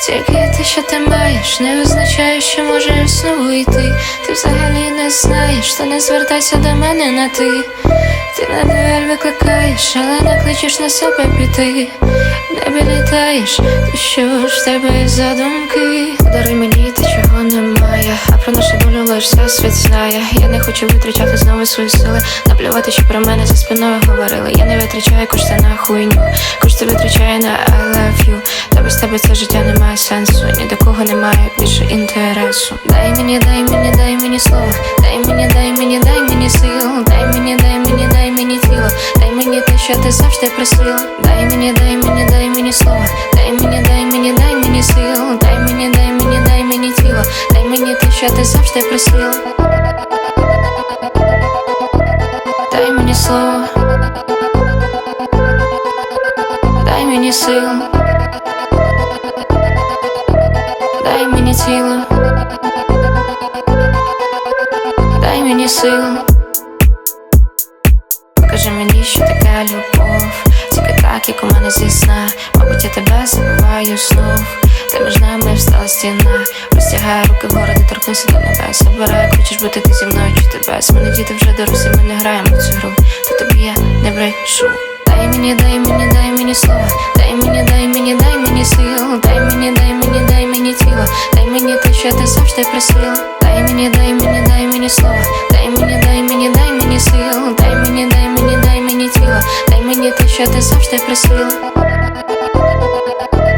Тільки те, що ти маєш, не означає, що можеш знову йти. Ти взагалі не знаєш, то не звертайся до мене на ти. Ти на дуель викликаєш, але не кличеш на себе піти. В небі літаєш, то що ж в тебе є задумки? Даруй мені те, чого немає, а про нашу долю лиш всесвіт знає. Я не хочу витрачати знову свої сили, наплювати, що про мене за спиною говорили. Я не витрачаю кошти на хуйню, кошти витрачаю на I love you. Та без тебе це життя не має сенсу, ні до кого немає більше інтересу. Дай мені слово, дай мені сил. Дай мені тіло, дай мені те, що ти завжди просила. Дай мені слово, дай мені сил. Дай мені тіло, дай мені те, що ти завжди просила. Дай мені слово, дай мені сил. Дай мені тіло, дай мені сил. Покажи мені, що таке любов, тільки так, як у мене зі сна. Мабуть, я тебе забуваю знов. Та між нами встала стіна. Розтягаю руки вгору, не торкнуся до небес. Обираю, хочеш бути ти зі мною чи ти без. Мене діти вже дорослі, ми не граємо в цю гру. Та тобі я не брешу. Дай мені слово, дай мені сил. Дай мені тіло, дай мені те, що ти завжди просила. Дай мені слово, дай мені сил. Дай мені тіло, дай мені те, що ти завжди просила.